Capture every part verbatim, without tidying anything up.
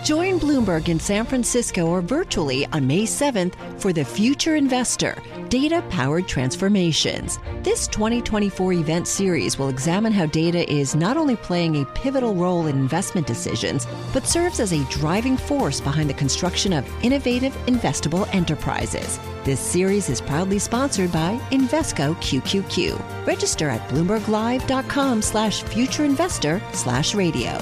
Join Bloomberg in San Francisco or virtually on May seventh for The Future Investor, Data-Powered Transformations. This twenty twenty-four event series will examine how data is not only playing a pivotal role in investment decisions, but serves as a driving force behind the construction of innovative, investable enterprises. This series is proudly sponsored by Invesco Q Q Q. Register at bloomberglive.com slash futureinvestor slash radio.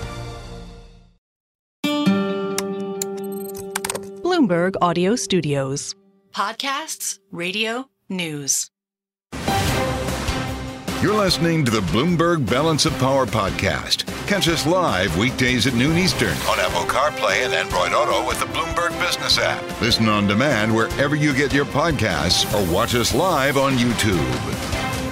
Bloomberg Audio Studios. Podcasts, radio, news. You're listening to the Bloomberg Balance of Power podcast. Catch us live weekdays at noon Eastern on Apple CarPlay and Android Auto with the Bloomberg Business app. Listen on demand wherever you get your podcasts or watch us live on YouTube.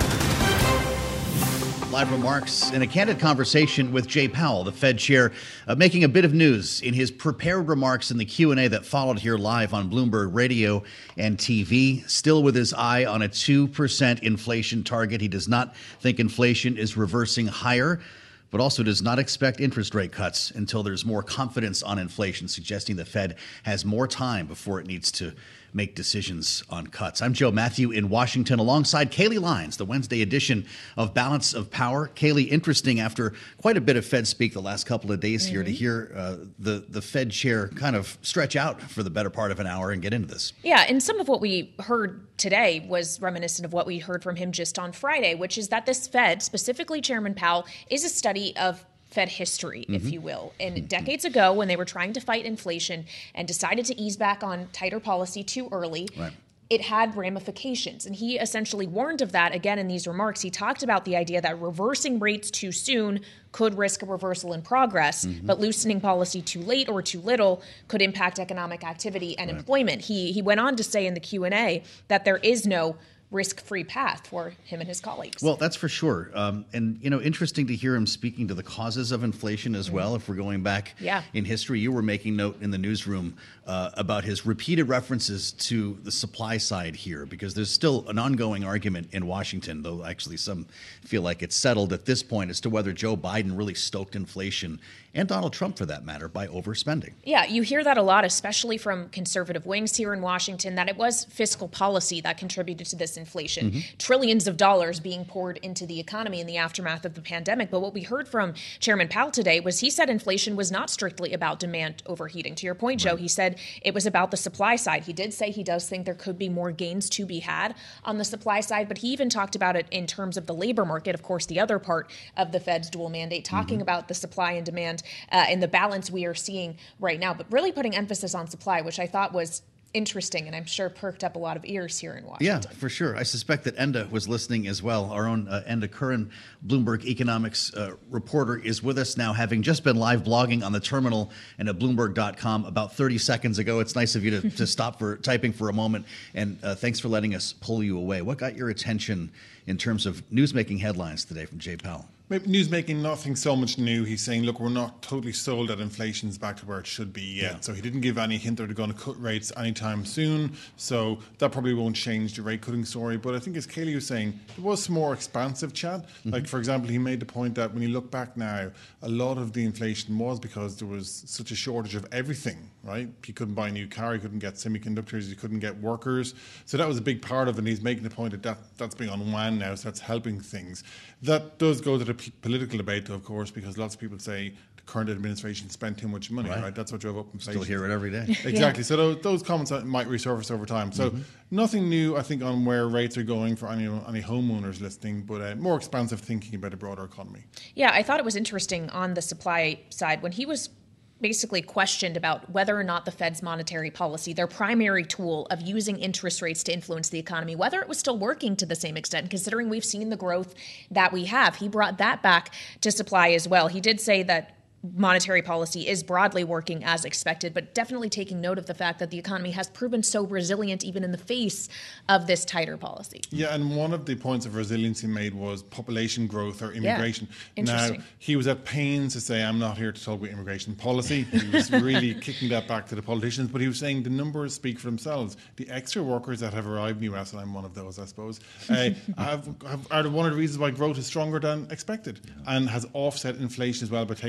Live remarks in a candid conversation with Jay Powell, the Fed chair, uh, making a bit of news in his prepared remarks in the Q and A that followed here live on Bloomberg Radio and T V. Still with his eye on a two percent inflation target. He does not think inflation is reversing higher, but also does not expect interest rate cuts until there's more confidence on inflation, suggesting the Fed has more time before it needs to make decisions on cuts. I'm Joe Matthew in Washington alongside Kaylee Lines, the Wednesday edition of Balance of Power. Kaylee, interesting after quite a bit of Fed speak the last couple of days mm-hmm. here to hear uh, the, the Fed chair kind of stretch out for the better part of an hour and get into this. Yeah, and some of what we heard today was reminiscent of what we heard from him just on Friday, which is that this Fed, specifically Chairman Powell, is a study of Fed history, if mm-hmm. you will. And mm-hmm. decades ago, when they were trying to fight inflation and decided to ease back on tighter policy too early, right. it had ramifications. And he essentially warned of that again in these remarks. He talked about the idea that reversing rates too soon could risk a reversal in progress, mm-hmm. but loosening policy too late or too little could impact economic activity and right. employment. He he went on to say in the Q and A that there is no risk-free path for him and his colleagues. Well, that's for sure. Um, and, you know, interesting to hear him speaking to the causes of inflation as mm-hmm. well. If we're going back yeah. in history, you were making note in the newsroom uh, about his repeated references to the supply side here, because there's still an ongoing argument in Washington, though actually some feel like it's settled at this point as to whether Joe Biden really stoked inflation, and Donald Trump for that matter, by overspending. Yeah, you hear that a lot, especially from conservative wings here in Washington, that it was fiscal policy that contributed to this inflation. Mm-hmm. Trillions of dollars being poured into the economy in the aftermath of the pandemic. But what we heard from Chairman Powell today was he said inflation was not strictly about demand overheating. To your point, Joe, right. he said it was about the supply side. He did say he does think there could be more gains to be had on the supply side, but he even talked about it in terms of the labor market, of course, the other part of the Fed's dual mandate, talking mm-hmm. about the supply and demand uh, and the balance we are seeing right now, but really putting emphasis on supply, which I thought was interesting and I'm sure perked up a lot of ears here in Washington. Yeah, for sure. I suspect that Enda was listening as well. Our own uh, Enda Curran, Bloomberg economics uh, reporter, is with us now, having just been live blogging on the terminal and at Bloomberg dot com about thirty seconds ago. It's nice of you to, to stop for typing for a moment, and uh, thanks for letting us pull you away. What got your attention in terms of news-making headlines today from Jay Powell? Newsmaking, nothing so much new. He's saying, look, we're not totally sold that inflation's back to where it should be yet. Yeah. So he didn't give any hint that they're going to cut rates anytime soon. So that probably won't change the rate cutting story. But I think, as Kaylee was saying, there was some more expansive chat. Mm-hmm. Like, for example, he made the point that when you look back now, a lot of the inflation was because there was such a shortage of everything, right? You couldn't buy a new car, you couldn't get semiconductors, you couldn't get workers. So that was a big part of it. And he's making the point that, that that's being unwound now, so that's helping things. That does go to the p- political debate, though, of course, because lots of people say the current administration spent too much money, right? right? That's what drove up inflation. Still hear it every day. Exactly. Yeah. So those, those comments might resurface over time. So mm-hmm. nothing new, I think, on where rates are going for any, any homeowners listening, but uh, more expansive thinking about a broader economy. Yeah, I thought it was interesting on the supply side when he was basically questioned about whether or not the Fed's monetary policy, their primary tool of using interest rates to influence the economy, whether it was still working to the same extent, considering we've seen the growth that we have. He brought that back to supply as well. He did say that monetary policy is broadly working as expected, but definitely taking note of the fact that the economy has proven so resilient even in the face of this tighter policy. Yeah, and one of the points of resiliency made was population growth or immigration. Yeah, interesting. Now, he was at pains to say, I'm not here to talk about immigration policy. He was really kicking that back to the politicians, but he was saying the numbers speak for themselves. The extra workers that have arrived in the U S, and I'm one of those, I suppose, uh, have, have, are one of the reasons why growth is stronger than expected and has offset inflation as well by taking the pressure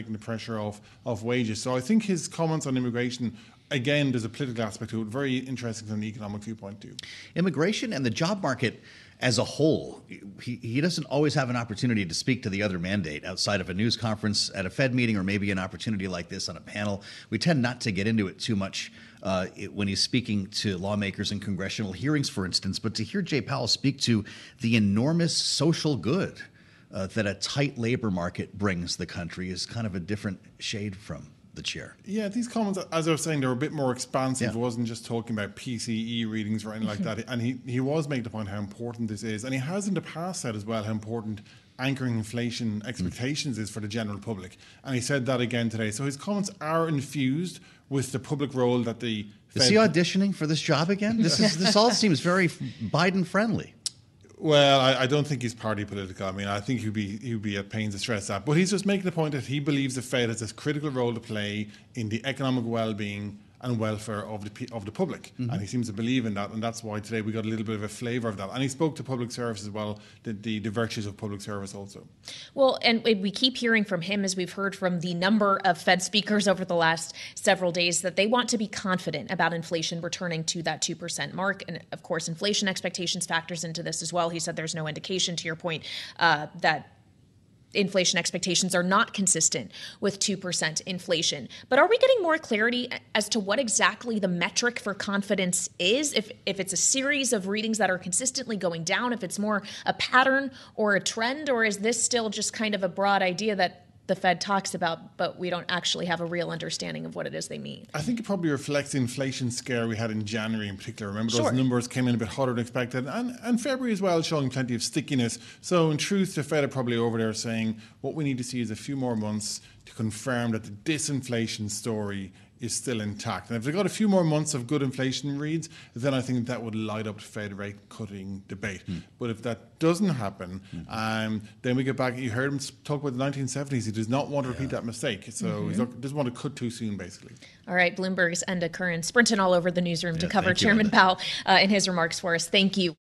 pressure of, of wages. So I think his comments on immigration, again, there's a political aspect to it, very interesting from an economic viewpoint too. Immigration and the job market as a whole, he, he doesn't always have an opportunity to speak to the other mandate outside of a news conference at a Fed meeting or maybe an opportunity like this on a panel. We tend not to get into it too much uh, it, when he's speaking to lawmakers in congressional hearings, for instance. But to hear Jay Powell speak to the enormous social good uh, that a tight labor market brings the country is kind of a different shade from the chair. Yeah, these comments, as I was saying, they were a bit more expansive. Yeah. It wasn't just talking about P C E readings or anything like that. And he, he was making the point how important this is. And he has in the past said as well how important anchoring inflation expectations mm. is for the general public. And he said that again today. So his comments are infused with the public role that the Is Fed he auditioning for this job again? This is this all seems very Biden friendly. Well, I, I don't think he's party political. I mean, I think he'd be he'd be at pains to stress that. But he's just making the point that he believes the Fed has a critical role to play in the economic well-being and welfare of the of the public, mm-hmm. and he seems to believe in that, and that's why today we got a little bit of a flavour of that. And he spoke to public service as well, the, the the virtues of public service also. Well, and we keep hearing from him, as we've heard from the number of Fed speakers over the last several days, that they want to be confident about inflation returning to that two percent mark. And of course, inflation expectations factors into this as well. He said there's no indication, to your point, uh, that inflation expectations are not consistent with two percent inflation. But are we getting more clarity as to what exactly the metric for confidence is? If if it's a series of readings that are consistently going down, if it's more a pattern or a trend, or is this still just kind of a broad idea that the Fed talks about, but we don't actually have a real understanding of what it is they mean? I think it probably reflects the inflation scare we had in January in particular. Remember, those sure. numbers came in a bit hotter than expected, and, and February as well, showing plenty of stickiness. So in truth, the Fed are probably over there saying what we need to see is a few more months to confirm that the disinflation story is still intact. And if they got a few more months of good inflation reads, then I think that would light up the Fed rate cutting debate. Mm. But if that doesn't happen, mm. um, then we get back. You heard him talk about the nineteen seventies. He does not want to repeat yeah. that mistake. So mm-hmm. he doesn't want to cut too soon, basically. All right, Bloomberg's Enda Curran sprinting all over the newsroom yeah, to cover Chairman you, Powell uh, in his remarks for us. Thank you.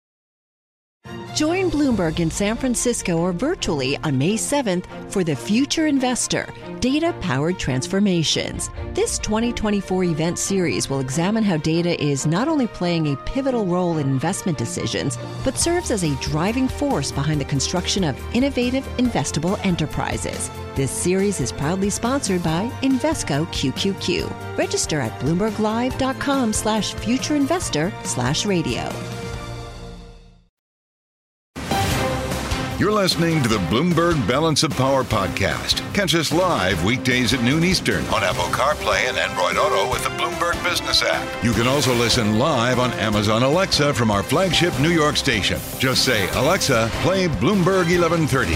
Join Bloomberg in San Francisco or virtually on May seventh for The Future Investor, Data-Powered Transformations. This twenty twenty-four event series will examine how data is not only playing a pivotal role in investment decisions, but serves as a driving force behind the construction of innovative, investable enterprises. This series is proudly sponsored by Invesco Q Q Q. Register at bloomberglive.com slash futureinvestor slash radio. You're listening to the Bloomberg Balance of Power podcast. Catch us live weekdays at noon Eastern on Apple CarPlay and Android Auto with the Bloomberg Business app. You can also listen live on Amazon Alexa from our flagship New York station. Just say, Alexa, play Bloomberg eleven thirty.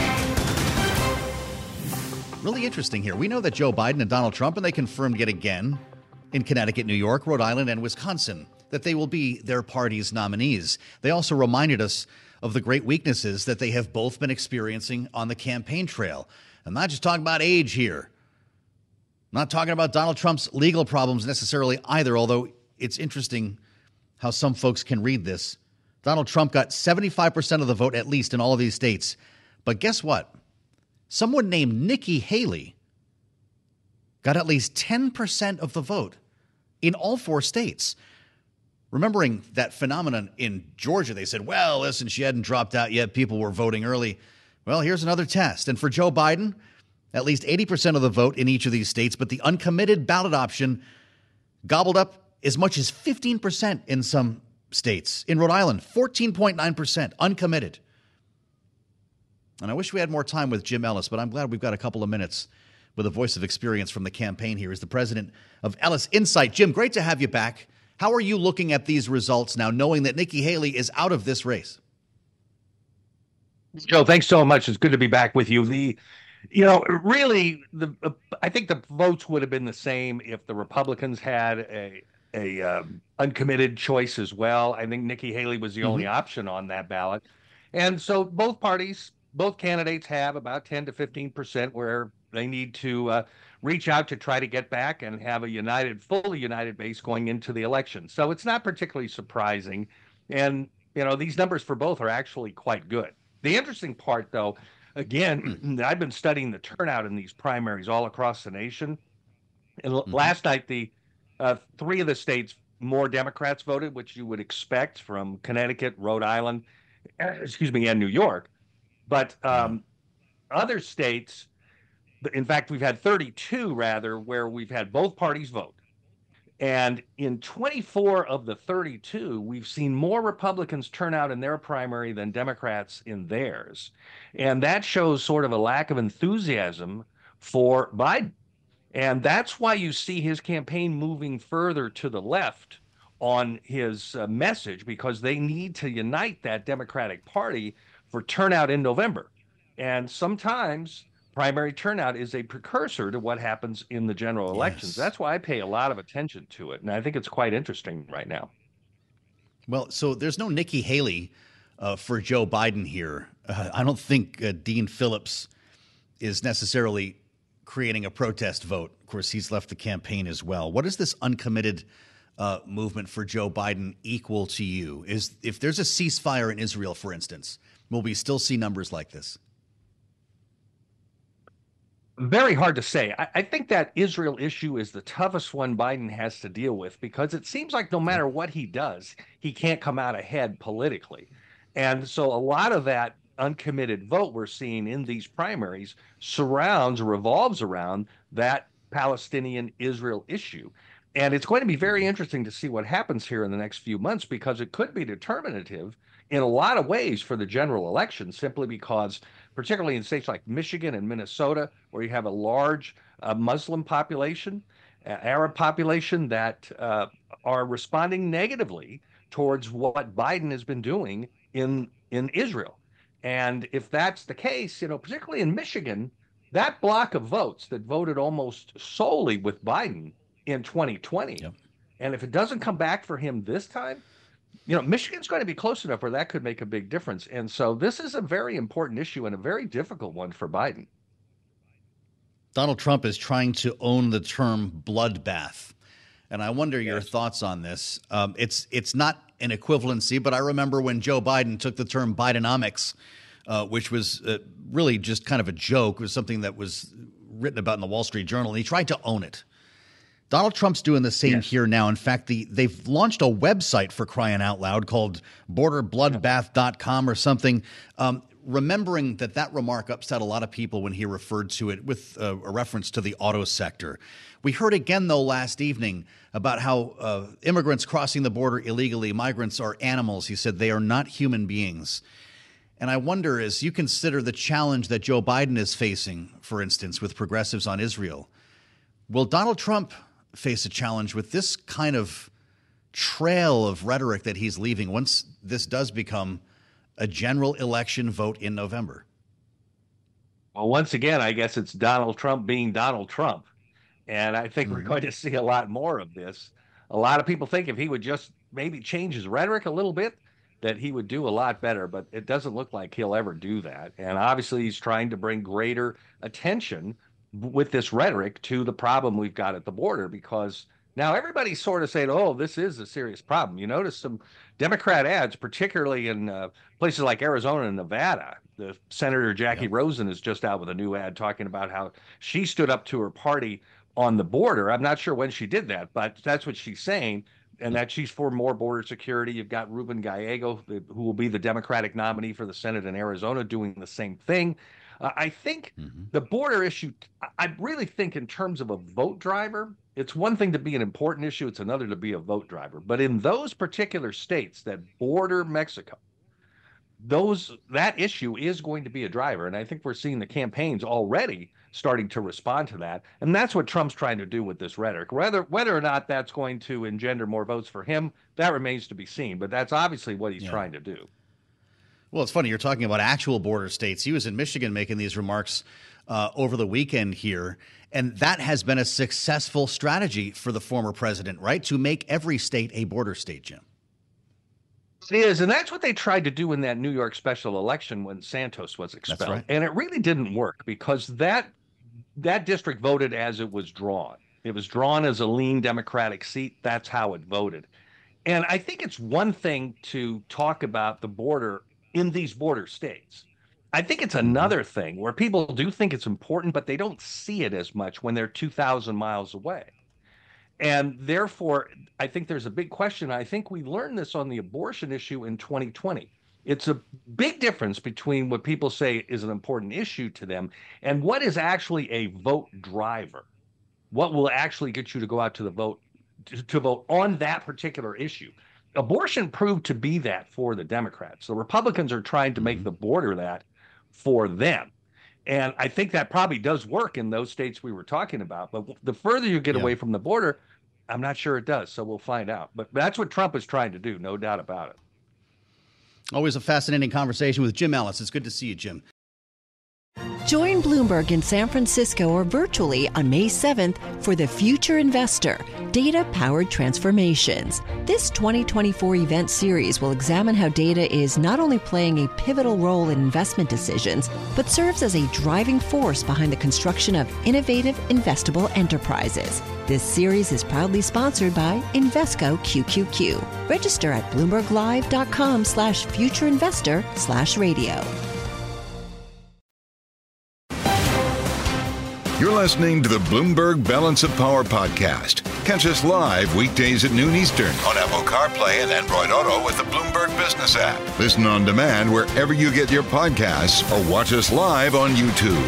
Really interesting here. We know that Joe Biden and Donald Trump, and they confirmed yet again in Connecticut, New York, Rhode Island, and Wisconsin, that they will be their party's nominees. They also reminded us of the great weaknesses that they have both been experiencing on the campaign trail. I'm not just talking about age here. I'm not talking about Donald Trump's legal problems necessarily either, although it's interesting how some folks can read this. Donald Trump got seventy-five percent of the vote, at least in all of these states. But guess what? Someone named Nikki Haley got at least ten percent of the vote in all four states. Remembering that phenomenon in Georgia, they said, well, listen, she hadn't dropped out yet. People were voting early. Well, here's another test. And for Joe Biden, at least eighty percent of the vote in each of these states, but the uncommitted ballot option gobbled up as much as fifteen percent in some states. In Rhode Island, fourteen point nine percent uncommitted. And I wish we had more time with Jim Ellis, but I'm glad we've got a couple of minutes with a voice of experience from the campaign here as the president of Ellis Insight. Jim, great to have you back. How are you looking at these results now, knowing that Nikki Haley is out of this race? Joe, thanks so much. It's good to be back with you. The, you know, really, the uh, I think the votes would have been the same if the Republicans had a a um, uncommitted choice as well. I think Nikki Haley was the mm-hmm. only option on that ballot, and so both parties, both candidates have about ten to fifteen percent where they need to uh, reach out to try to get back and have a united, fully united base going into the election. So it's not particularly surprising. And, you know, these numbers for both are actually quite good. The interesting part, though, again, I've been studying the turnout in these primaries all across the nation. And Mm-hmm. last night, the uh, three of the states more Democrats voted, which you would expect from Connecticut, Rhode Island, excuse me, and New York. But um, yeah. other states, in fact, we've had thirty-two rather, where we've had both parties vote. And in twenty-four of the thirty-two, we've seen more Republicans turn out in their primary than Democrats in theirs. And that shows sort of a lack of enthusiasm for Biden. And that's why you see his campaign moving further to the left on his uh, message, because they need to unite that Democratic Party for turnout in November. And sometimes primary turnout is a precursor to what happens in the general elections. Yes. That's why I pay a lot of attention to it. And I think it's quite interesting right now. Well, so there's no Nikki Haley uh, for Joe Biden here. Uh, I don't think uh, Dean Phillips is necessarily creating a protest vote. Of course, he's left the campaign as well. What is this uncommitted uh, movement for Joe Biden equal to you? Is if there's a ceasefire in Israel, for instance, will we still see numbers like this? Very hard to say. I, I think that Israel issue is the toughest one Biden has to deal with, because it seems like no matter what he does, he can't come out ahead politically. And so a lot of that uncommitted vote we're seeing in these primaries surrounds, revolves around that Palestinian-Israel issue. And it's going to be very interesting to see what happens here in the next few months, because it could be determinative in a lot of ways for the general election, simply because, particularly in states like Michigan and Minnesota, where you have a large uh, Muslim population, uh, Arab population that uh, are responding negatively towards what Biden has been doing in, in Israel. And if that's the case, you know, particularly in Michigan, that block of votes that voted almost solely with Biden in twenty twenty, yep. and if it doesn't come back for him this time, you know, Michigan's going to be close enough where that could make a big difference. And so this is a very important issue and a very difficult one for Biden. Donald Trump is trying to own the term bloodbath. And I wonder yes. your thoughts on this. Um, it's it's not an equivalency, but I remember when Joe Biden took the term Bidenomics, uh, which was uh, really just kind of a joke. It was something that was written about in the Wall Street Journal, and he tried to own it. Donald Trump's doing the same yes. here now. In fact, the, they've launched a website, for crying out loud, called border bloodbath dot com or something. Um, remembering that that remark upset a lot of people when he referred to it with uh, a reference to the auto sector. We heard again, though, last evening about how uh, immigrants crossing the border illegally, migrants are animals. He said they are not human beings. And I wonder, as you consider the challenge that Joe Biden is facing, for instance, with progressives on Israel, will Donald Trump face a challenge with this kind of trail of rhetoric that he's leaving once this does become a general election vote in November? Well, once again, I guess it's Donald Trump being Donald Trump. And I think mm-hmm. we're going to see a lot more of this. A lot of people think if he would just maybe change his rhetoric a little bit, that he would do a lot better, but it doesn't look like he'll ever do that. And obviously he's trying to bring greater attention with this rhetoric to the problem we've got at the border, because now everybody's sort of saying, oh, this is a serious problem. You notice some Democrat ads, particularly in uh, places like Arizona and Nevada. The Senator Jackie yep. Rosen is just out with a new ad talking about how she stood up to her party on the border. I'm not sure when she did that, but that's what she's saying, and that she's for more border security. You've got Ruben Gallego, who will be the Democratic nominee for the Senate in Arizona, doing the same thing. Uh, I think mm-hmm. the border issue, I really think in terms of a vote driver, it's one thing to be an important issue. It's another to be a vote driver. But in those particular states that border Mexico, those that issue is going to be a driver. And I think we're seeing the campaigns already starting to respond to that. And that's what Trump's trying to do with this rhetoric. Whether, whether or not that's going to engender more votes for him, that remains to be seen. But that's obviously what he's yeah. trying to do. Well, it's funny. You're talking about actual border states. He was in Michigan making these remarks uh, over the weekend here. And that has been a successful strategy for the former president, right? To make every state a border state, Jim. It is. And that's what they tried to do in that New York special election when Santos was expelled. That's right. And it really didn't work, because that that district voted as it was drawn. It was drawn as a lean Democratic seat. That's how it voted. And I think it's one thing to talk about the border in these border states. I think it's another thing where people do think it's important, but they don't see it as much when they're two thousand miles away. And therefore, I think there's a big question. I think we learned this on the abortion issue in twenty twenty. It's a big difference between what people say is an important issue to them and what is actually a vote driver. What will actually get you to go out to the vote, to, to vote on that particular issue. Abortion proved to be that for the Democrats. The Republicans are trying to make the border that for them. And I think that probably does work in those states we were talking about. But the further you get yeah. away from the border, I'm not sure it does. So we'll find out. But that's what Trump is trying to do, no doubt about it. Always a fascinating conversation with Jim Ellis. It's good to see you, Jim. Join Bloomberg in San Francisco or virtually on May seventh for The Future Investor, Data-Powered Transformations. This twenty twenty-four event series will examine how data is not only playing a pivotal role in investment decisions, but serves as a driving force behind the construction of innovative, investable enterprises. This series is proudly sponsored by Invesco Q Q Q. Register at bloomberglive.com slash futureinvestor slash radio. You're listening to the Bloomberg Balance of Power podcast. Catch us live weekdays at noon Eastern on Apple CarPlay and Android Auto with the Bloomberg Business app. Listen on demand wherever you get your podcasts or watch us live on YouTube.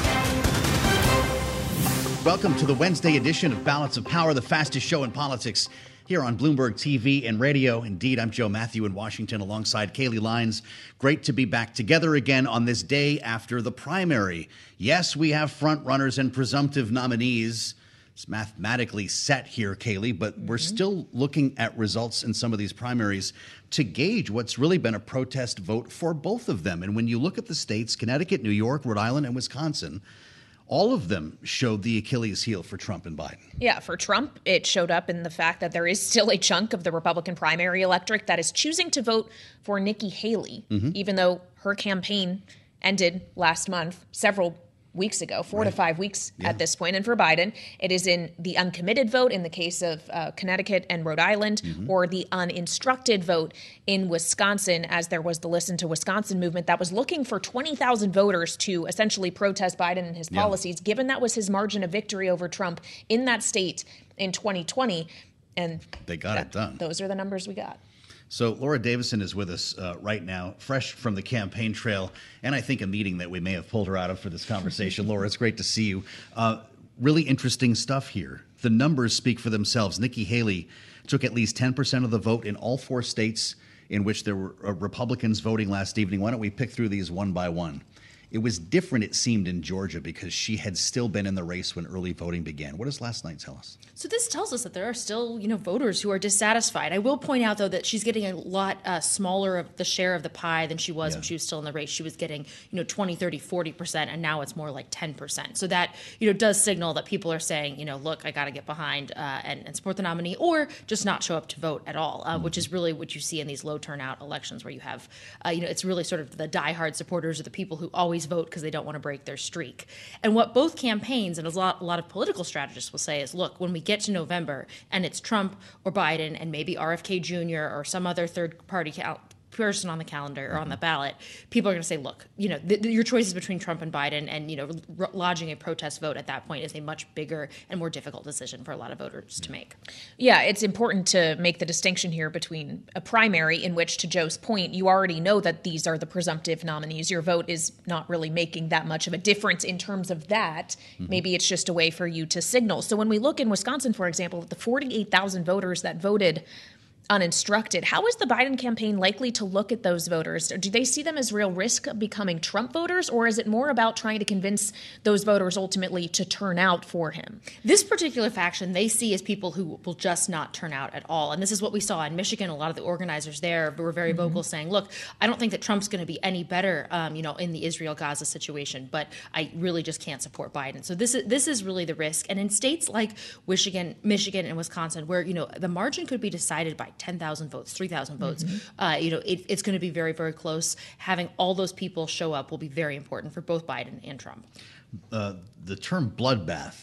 Welcome to the Wednesday edition of Balance of Power, the fastest show in politics here on Bloomberg T V and radio. Indeed, I'm Joe Matthew in Washington alongside Kaylee Lyons. Great to be back together again on this day after the primary. Yes, we have front runners and presumptive nominees. It's mathematically set here, Kaylee, but mm-hmm. we're still looking at results in some of these primaries to gauge what's really been a protest vote for both of them. And when you look at the states, Connecticut, New York, Rhode Island, and Wisconsin, all of them showed the Achilles heel for Trump and Biden. Yeah, for Trump, it showed up in the fact that there is still a chunk of the Republican primary electorate that is choosing to vote for Nikki Haley, mm-hmm. even though her campaign ended last month, several weeks ago, four right. to five weeks yeah. at this point. And for Biden, it is in the uncommitted vote in the case of uh, Connecticut and Rhode Island, mm-hmm. or the uninstructed vote in Wisconsin, as there was the Listen to Wisconsin movement that was looking for twenty thousand voters to essentially protest Biden and his yeah. policies, given that was his margin of victory over Trump in that state in twenty twenty. And they got that, it done. Those are the numbers we got. So Laura Davison is with us uh, right now, fresh from the campaign trail, and I think a meeting that we may have pulled her out of for this conversation. Laura, it's great to see you. Uh, really interesting stuff here. The numbers speak for themselves. Nikki Haley took at least ten percent of the vote in all four states in which there were uh, Republicans voting last evening. Why don't we pick through these one by one? It was different, it seemed, in Georgia because she had still been in the race when early voting began. What does last night tell us? So this tells us that there are still, you know, voters who are dissatisfied. I will point out, though, that she's getting a lot uh, smaller of the share of the pie than she was yeah. when she was still in the race. She was getting, you know, twenty, thirty, forty percent, and now it's more like ten percent. So that, you know, does signal that people are saying, you know, look, I got to get behind uh, and, and support the nominee, or just not show up to vote at all, uh, mm-hmm. which is really what you see in these low turnout elections where you have, uh, you know, it's really sort of the diehard supporters or the people who always vote because they don't want to break their streak. And what both campaigns and a lot, a lot of political strategists will say is, look, when we get to November and it's Trump or Biden and maybe R F K Junior or some other third party cal- person on the calendar or on the ballot, people are going to say, look, you know, th- th- your choices between Trump and Biden, and, you know, r- lodging a protest vote at that point is a much bigger and more difficult decision for a lot of voters to make. Yeah, it's important to make the distinction here between a primary in which, to Joe's point, you already know that these are the presumptive nominees. Your vote is not really making that much of a difference in terms of that. Mm-hmm. Maybe it's just a way for you to signal. So when we look in Wisconsin, for example, the forty-eight thousand voters that voted uninstructed, how is the Biden campaign likely to look at those voters? Do they see them as real risk of becoming Trump voters, or is it more about trying to convince those voters ultimately to turn out for him? This particular faction they see as people who will just not turn out at all. And this is what we saw in Michigan. A lot of the organizers there were very mm-hmm. vocal, saying, look, I don't think that Trump's going to be any better, um, you know, in the Israel-Gaza situation, but I really just can't support Biden. So this is this is really the risk. And in states like Michigan, Michigan and Wisconsin, where, you know, the margin could be decided by ten thousand votes, three thousand votes. Mm-hmm. Uh, you know, it, it's going to be very, very close. Having all those people show up will be very important for both Biden and Trump. Uh, the term bloodbath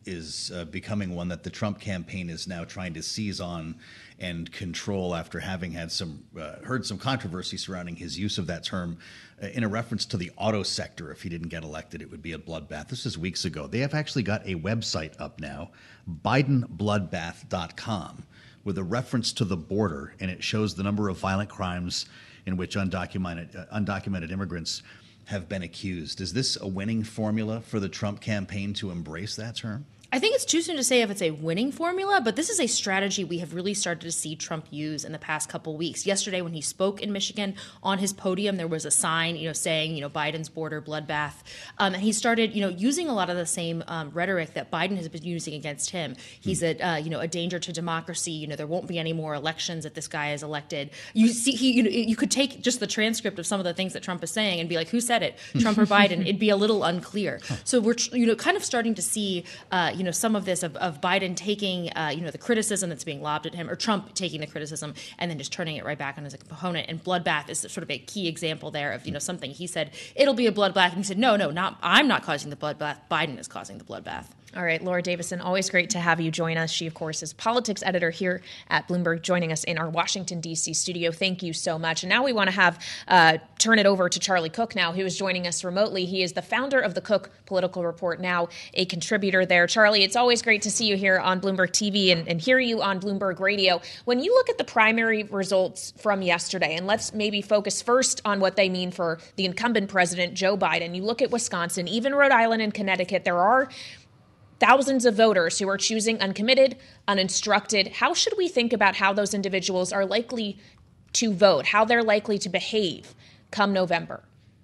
is uh, becoming one that the Trump campaign is now trying to seize on and control after having had some uh, heard some controversy surrounding his use of that term uh, in a reference to the auto sector. If he didn't get elected, it would be a bloodbath. This is weeks ago. They have actually got a website up now, Biden Bloodbath dot com, with a reference to the border, and it shows the number of violent crimes in which undocumented uh, undocumented immigrants have been accused. Is this a winning formula for the Trump campaign to embrace that term? I think it's too soon to say if it's a winning formula, but this is a strategy we have really started to see Trump use in the past couple of weeks. Yesterday, when he spoke in Michigan on his podium, there was a sign, you know, saying, you know, Biden's border bloodbath. Um, and he started, you know, using a lot of the same um, rhetoric that Biden has been using against him. He's a, uh, you know, a danger to democracy. You know, there won't be any more elections if this guy is elected. You see, he, you know, you could take just the transcript of some of the things that Trump is saying and be like, who said it, Trump or Biden? It'd be a little unclear. So we're, you know, kind of starting to see, uh, you know, some of this of, of Biden taking, uh, you know, the criticism that's being lobbed at him, or Trump taking the criticism and then just turning it right back on his opponent. And bloodbath is sort of a key example there of, you know, something he said, it'll be a bloodbath. And he said, no, no, not, I'm not causing the bloodbath. Biden is causing the bloodbath. All right, Laura Davison, always great to have you join us. She, of course, is politics editor here at Bloomberg, joining us in our Washington, D C studio. Thank you so much. And now we want to have uh, turn it over to Charlie Cook now, who is joining us remotely. He is the founder of the Cook Political Report, now a contributor there. Charlie, it's always great to see you here on Bloomberg T V and, and hear you on Bloomberg Radio. When you look at the primary results from yesterday, and let's maybe focus first on what they mean for the incumbent president, Joe Biden. You look at Wisconsin, even Rhode Island and Connecticut, there are thousands of voters who are choosing uncommitted, uninstructed. How should we think about how those individuals are likely to vote, how they're likely to behave come November?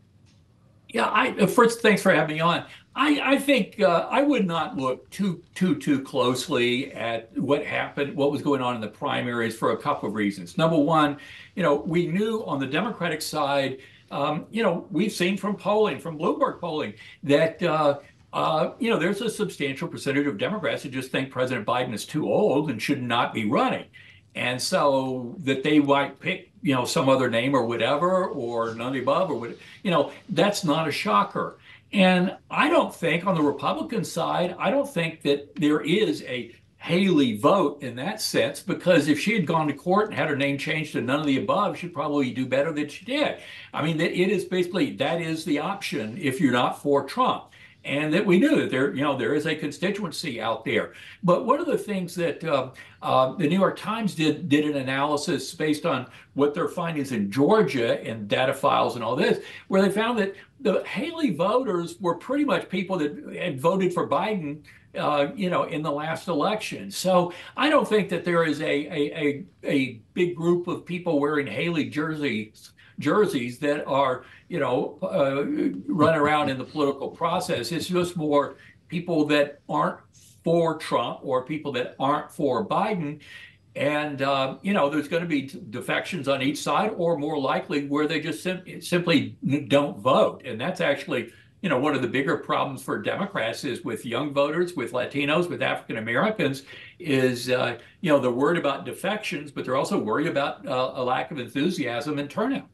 Yeah, I first, thanks for having me on. I, I think uh, I would not look too, too, too closely at what happened, what was going on in the primaries for a couple of reasons. Number one, you know, we knew on the Democratic side, um, you know, we've seen from polling, from Bloomberg polling, that uh, Uh, you know, there's a substantial percentage of Democrats who just think President Biden is too old and should not be running. And so that they might pick, you know, some other name or whatever, or none of the above, or what, you know, that's not a shocker. And I don't think on the Republican side, I don't think that there is a Haley vote in that sense, because if she had gone to court and had her name changed to none of the above, she'd probably do better than she did. I mean, it is basically, that is the option if you're not for Trump. And that we knew that there, you know, there is a constituency out there. But one of the things that uh, uh, the New York Times did did an analysis based on what their findings in Georgia and data files and all this, where they found that the Haley voters were pretty much people that had voted for Biden, uh, you know, in the last election. So I don't think that there is a a a, a big group of people wearing Haley jerseys. jerseys that are, you know, uh, run around in the political process. It's just more people that aren't for Trump or people that aren't for Biden. And, uh, you know, there's going to be defections on each side, or more likely where they just sim- simply don't vote. And that's actually, you know, one of the bigger problems for Democrats is with young voters, with Latinos, with African Americans, is, uh, you know, they're worried about defections, but they're also worried about uh, a lack of enthusiasm and turnout.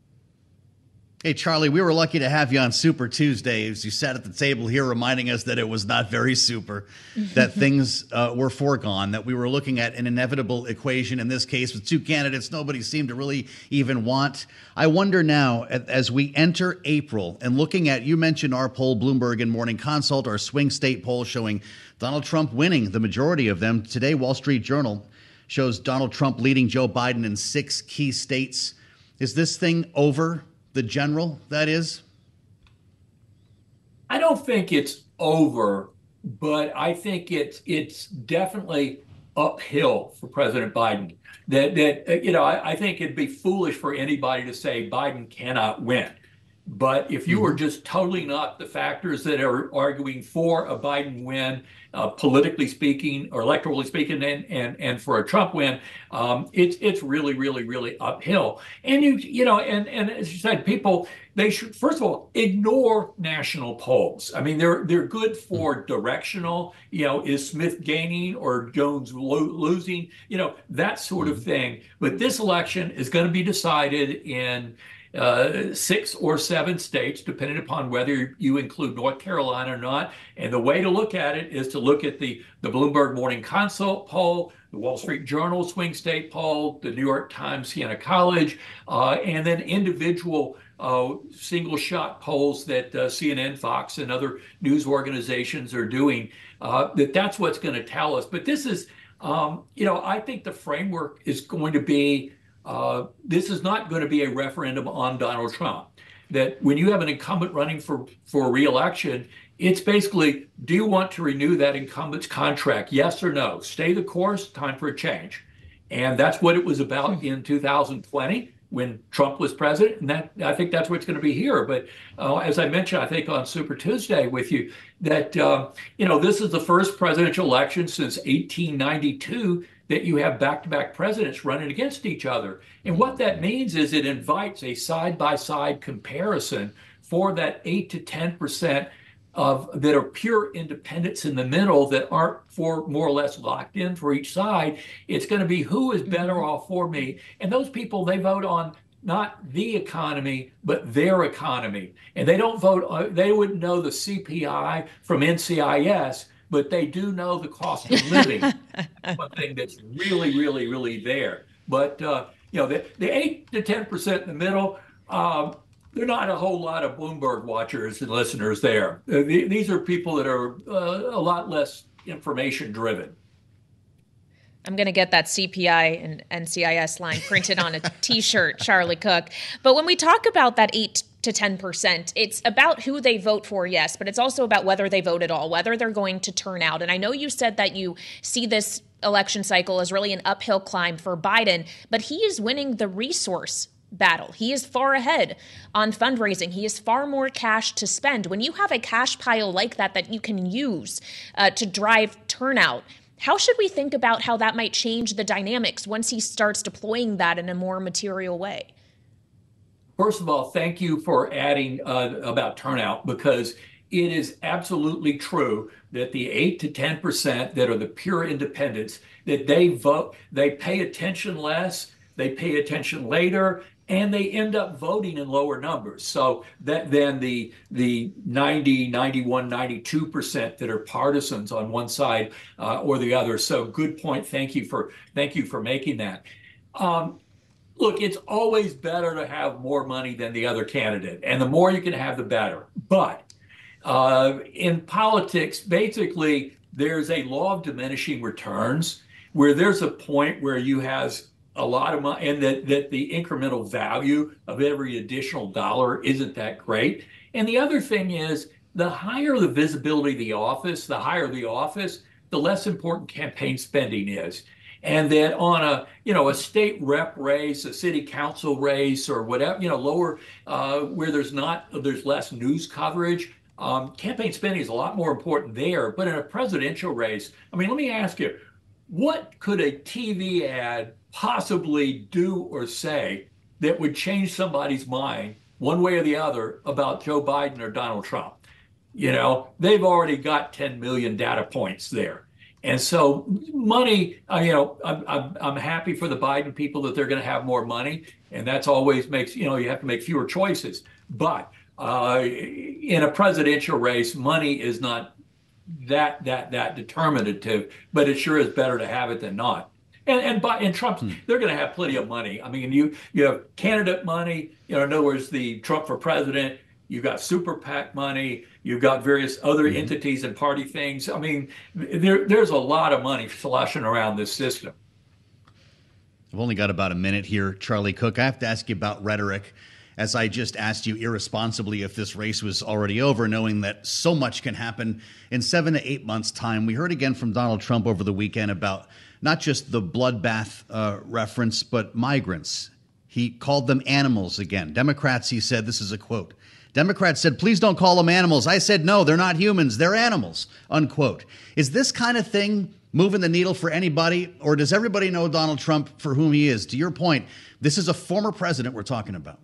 Hey, Charlie, we were lucky to have you on Super Tuesday as you sat at the table here reminding us that it was not very super, that things uh, were foregone, that we were looking at an inevitable equation in this case with two candidates nobody seemed to really even want. I wonder now, as we enter April and looking at, you mentioned our poll, Bloomberg and Morning Consult, our swing state poll showing Donald Trump winning the majority of them. Today, Wall Street Journal shows Donald Trump leading Joe Biden in six key states. Is this thing over? The general, that is? I don't think it's over, but I think it's it's definitely uphill for President Biden. That that you know, I, I think it'd be foolish for anybody to say Biden cannot win. But if you were just totaling up the factors that are arguing for a Biden win, uh, politically speaking or electorally speaking, and and and for a Trump win, um, it's it's really really really uphill. And you you know, and and as you said, people, they should first of all ignore national polls. I mean, they're they're good for directional. You know, is Smith gaining or Jones lo- losing? You know, that sort of thing. But this election is going to be decided in uh, six or seven states, depending upon whether you include North Carolina or not. And the way to look at it is to look at the, the Bloomberg Morning Consult poll, the Wall Street Journal swing state poll, the New York Times Siena College, uh, and then individual uh, single shot polls that uh, C N N, Fox, and other news organizations are doing. Uh, that that's what's going to tell us. But this is, um, you know, I think the framework is going to be, uh, this is not going to be a referendum on Donald Trump. That when you have an incumbent running for, for re-election, it's basically, do you want to renew that incumbent's contract? Yes or no? Stay the course, time for a change. And that's what it was about in two thousand twenty when Trump was president. And that I think that's what's going to be here. But uh, as I mentioned, I think on Super Tuesday with you, that, uh, you know, this is the first presidential election since eighteen ninety-two that you have back-to-back presidents running against each other. And what that means is it invites a side-by-side comparison for that eight to ten percent of that are pure independents in the middle that aren't for more or less locked in for each side. It's going to be who is better off for me. And those people, they vote on not the economy, but their economy. And they don't vote, uh, they wouldn't know the C P I from N C I S, but they do know the cost of living. One thing that's really, really, really there. But, uh, you know, the, the eight to ten percent in the middle, um, there are not a whole lot of Bloomberg watchers and listeners there. Uh, the, these are people that are uh, a lot less information driven. I'm going to get that C P I and N C I S line printed on a T-shirt, Charlie Cook. But when we talk about that eight to ten percent, it's about who they vote for, yes, but it's also about whether they vote at all, whether they're going to turn out. And I know you said that you see this election cycle as really an uphill climb for Biden, but he is winning the resource battle. He is far ahead on fundraising. He has far more cash to spend. When you have a cash pile like that that you can use uh, to drive turnout, how should we think about how that might change the dynamics once he starts deploying that in a more material way? First of all, thank you for adding uh, about turnout, because it is absolutely true that the eight to ten percent that are the pure independents, that they vote, they pay attention less, they pay attention later, and they end up voting in lower numbers. So that then the the ninety, ninety-one, ninety-two percent that are partisans on one side uh, or the other. So good point. Thank you for thank you for making that. Um, look, it's always better to have more money than the other candidate, and the more you can have, the better. But uh, in politics, basically, there's a law of diminishing returns, where there's a point where you have a lot of money, and that, that the incremental value of every additional dollar isn't that great. And the other thing is, the higher the visibility of the office, the higher the office, the less important campaign spending is. And that on a, you know, a state rep race, a city council race, or whatever, you know, lower, uh, where there's not, there's less news coverage, um, campaign spending is a lot more important there. But in a presidential race, I mean, let me ask you, what could a T V ad possibly do or say that would change somebody's mind one way or the other about Joe Biden or Donald Trump? You know, they've already got ten million data points there. And so money, uh, you know, I'm, I'm, I'm happy for the Biden people that they're going to have more money. And that's always makes, you know, you have to make fewer choices. But uh, in a presidential race, money is not that that that determinative, but it sure is better to have it than not. And and by and Trump, hmm. they're going to have plenty of money. I mean, you you have candidate money. You know, in other words, the Trump for president. You've got super PAC money. You've got various other mm-hmm. entities and party things. I mean, there there's a lot of money sloshing around this system. I've only got about a minute here, Charlie Cook. I have to ask you about rhetoric, as I just asked you irresponsibly if this race was already over, knowing that so much can happen in seven to eight months' time. We heard again from Donald Trump over the weekend about not just the bloodbath uh, reference, but migrants. He called them animals again. Democrats, he said, this is a quote, Democrats said, please don't call them animals. I said, no, they're not humans. They're animals, unquote. Is this kind of thing moving the needle for anybody, or does everybody know Donald Trump for whom he is? To your point, this is a former president we're talking about.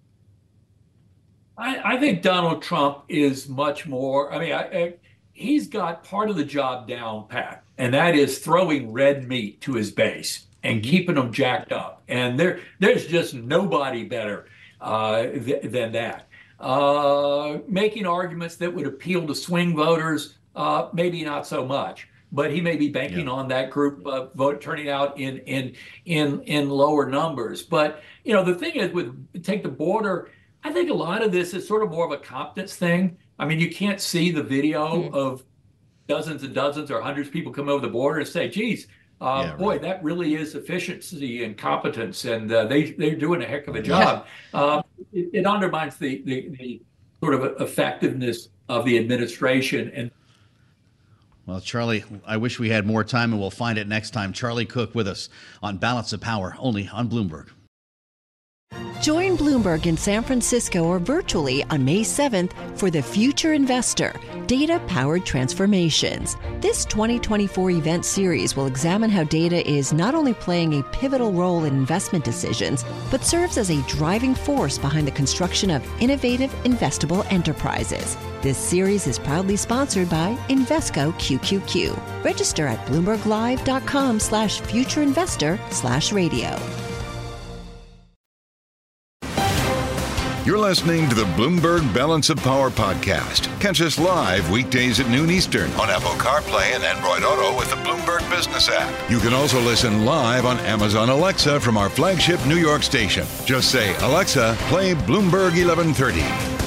I, I think Donald Trump is much more, I mean, I, I, he's got part of the job down pat, and that is throwing red meat to his base and keeping them jacked up. And there, there's just nobody better. uh, th- than that. Uh, making arguments that would appeal to swing voters, uh, maybe not so much. But he may be banking yeah. on that group uh, vote turning out in in in in lower numbers. But you know, the thing is, with take the border, I think a lot of this is sort of more of a competence thing. I mean, you can't see the video mm. of dozens and dozens or hundreds of people come over the border and say, "Geez, uh, yeah, boy, right. that really is efficiency and competence, and uh, they they're doing a heck of a job." Yeah. Um, it, it undermines the, the the sort of effectiveness of the administration. And well, Charlie, I wish we had more time, and we'll find it next time. Charlie Cook with us on Balance of Power, only on Bloomberg. Join Bloomberg in San Francisco or virtually on May seventh for The Future Investor, Data-Powered Transformations. This twenty twenty-four event series will examine how data is not only playing a pivotal role in investment decisions, but serves as a driving force behind the construction of innovative, investable enterprises. This series is proudly sponsored by Invesco Q Q Q. Register at bloomberglive.com slash futureinvestor slash radio. You're listening to the Bloomberg Balance of Power podcast. Catch us live weekdays at noon Eastern on Apple CarPlay and Android Auto with the Bloomberg Business app. You can also listen live on Amazon Alexa from our flagship New York station. Just say, Alexa, play Bloomberg eleven thirty.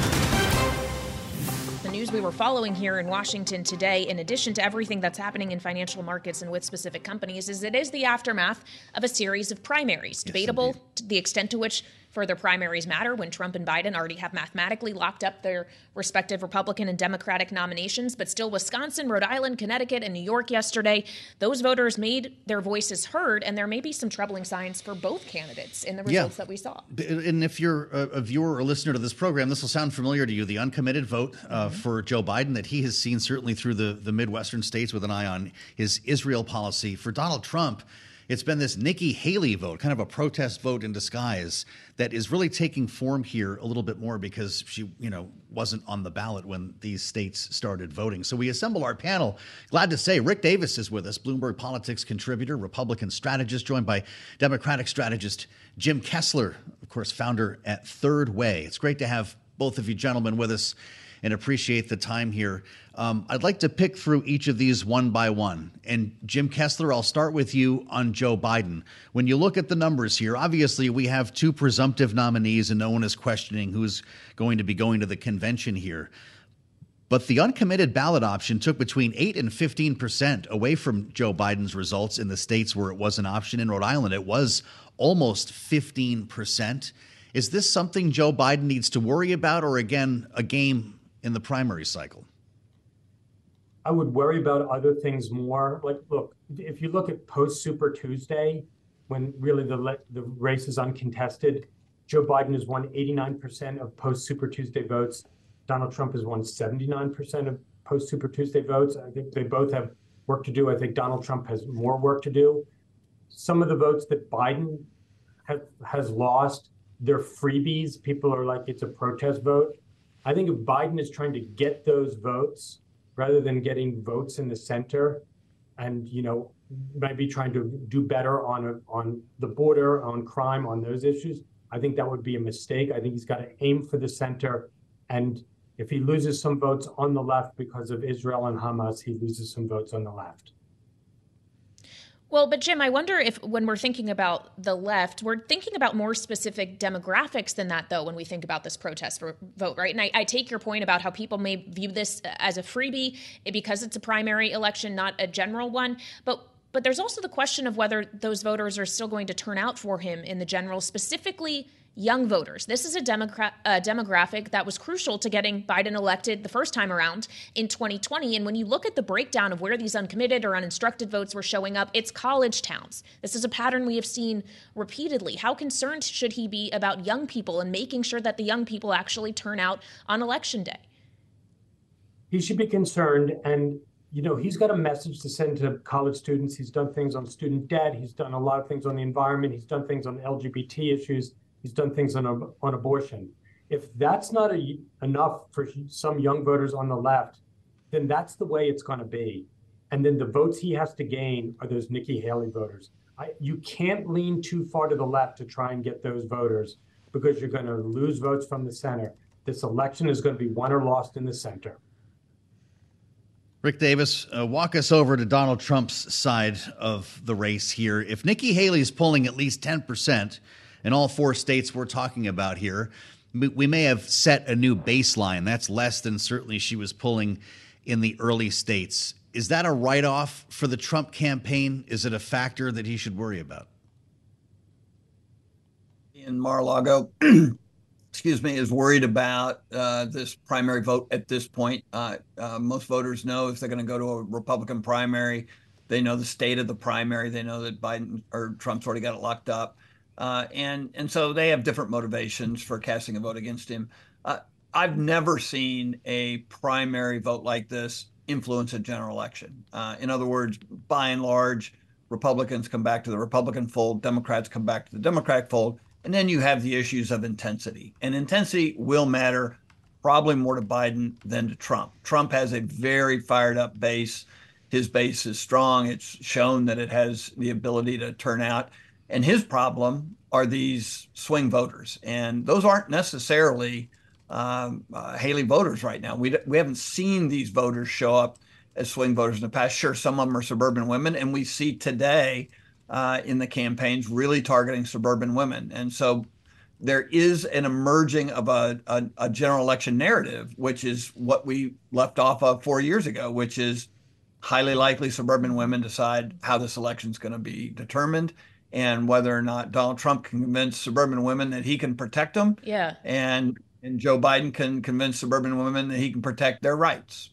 We were following here in Washington today, in addition to everything that's happening in financial markets and with specific companies, is it is the aftermath of a series of primaries. Yes, debatable indeed. To the extent to which further primaries matter when Trump and Biden already have mathematically locked up their respective Republican and Democratic nominations. But still, Wisconsin, Rhode Island, Connecticut, and New York yesterday, those voters made their voices heard, and there may be some troubling signs for both candidates in the results yeah. that we saw. And if you're a viewer or listener to this program, this will sound familiar to you. The uncommitted vote uh, mm-hmm. for Joe Biden that he has seen certainly through the, the Midwestern states with an eye on his Israel policy. For Donald Trump, it's been this Nikki Haley vote, kind of a protest vote in disguise, that is really taking form here a little bit more because she, you know, wasn't on the ballot when these states started voting. So we assemble our panel. Glad to say Rick Davis is with us, Bloomberg Politics contributor, Republican strategist, joined by Democratic strategist Jim Kessler, of course, founder at Third Way. It's great to have both of you gentlemen with us and appreciate the time here. Um, I'd like to pick through each of these one by one. And Jim Kessler, I'll start with you on Joe Biden. When you look at the numbers here, obviously we have two presumptive nominees and no one is questioning who's going to be going to the convention here. But the uncommitted ballot option took between eight and fifteen percent away from Joe Biden's results in the states where it was an option. In Rhode Island, it was almost fifteen percent. Is this something Joe Biden needs to worry about, or again, a game in the primary cycle? I would worry about other things more. Like, look, if you look at post Super Tuesday, when really the the race is uncontested, Joe Biden has won eighty-nine percent of post Super Tuesday votes. Donald Trump has won seventy-nine percent of post Super Tuesday votes. I think they both have work to do. I think Donald Trump has more work to do. Some of the votes that Biden have, has lost, they're freebies. People are like, it's a protest vote. I think if Biden is trying to get those votes rather than getting votes in the center, and, you know, maybe trying to do better on a, on the border, on crime, on those issues, I think that would be a mistake. I think he's got to aim for the center. And if he loses some votes on the left because of Israel and Hamas, he loses some votes on the left. Well, but Jim, I wonder if when we're thinking about the left, we're thinking about more specific demographics than that, though, when we think about this protest vote, right? And I, I take your point about how people may view this as a freebie because it's a primary election, not a general one. But but there's also the question of whether those voters are still going to turn out for him in the general, specifically young voters. This is a democrat, uh, demographic that was crucial to getting Biden elected the first time around in twenty twenty. And when you look at the breakdown of where these uncommitted or uninstructed votes were showing up, it's college towns. This is a pattern we have seen repeatedly. How concerned should he be about young people and making sure that the young people actually turn out on election day? He should be concerned. And, you know, he's got a message to send to college students. He's done things on student debt. He's done a lot of things on the environment. He's done things on L G B T issues. He's done things on, on abortion. If that's not a, enough for some young voters on the left, then that's the way it's going to be. And then the votes he has to gain are those Nikki Haley voters. I, you can't lean too far to the left to try and get those voters, because you're going to lose votes from the center. This election is going to be won or lost in the center. Rick Davis, uh, walk us over to Donald Trump's side of the race here. If Nikki Haley's polling at least ten percent in all four states we're talking about here, we may have set a new baseline. That's less than certainly she was pulling in the early states. Is that a write-off for the Trump campaign? Is it a factor that he should worry about? In Mar-a-Lago, excuse me, is worried about uh, this primary vote at this point. Uh, uh, most voters know if they're going to go to a Republican primary, they know the state of the primary. They know that Biden or Trump's already got it locked up. Uh, and, and so they have different motivations for casting a vote against him. Uh, I've never seen a primary vote like this influence a general election. Uh, in other words, by and large, Republicans come back to the Republican fold, Democrats come back to the Democratic fold, and then you have the issues of intensity. And intensity will matter probably more to Biden than to Trump. Trump has a very fired up base. His base is strong. It's shown that it has the ability to turn out. And his problem are these swing voters. And those aren't necessarily um, uh, Haley voters right now. We, we haven't seen these voters show up as swing voters in the past. Sure, some of them are suburban women. And we see today uh, in the campaigns really targeting suburban women. And so there is an emerging of a, a, a general election narrative, which is what we left off of four years ago, which is highly likely suburban women decide how this election is going to be determined, and whether or not Donald Trump can convince suburban women that he can protect them. Yeah. And, and Joe Biden can convince suburban women that he can protect their rights.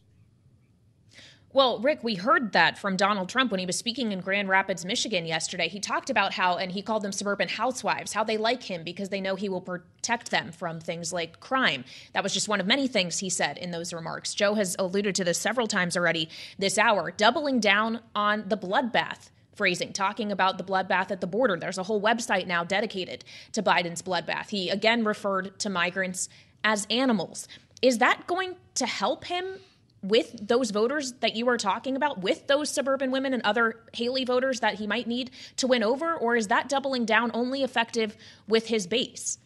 Well, Rick, we heard that from Donald Trump when he was speaking in Grand Rapids, Michigan yesterday. He talked about how, and he called them suburban housewives, how they like him because they know he will protect them from things like crime. That was just one of many things he said in those remarks. Joe has alluded to this several times already this hour, doubling down on the bloodbath phrasing, talking about the bloodbath at the border. There's a whole website now dedicated to Biden's bloodbath. He again referred to migrants as animals. Is that going to help him with those voters that you are talking about, with those suburban women and other Haley voters that he might need to win over? Or is that doubling down only effective with his base?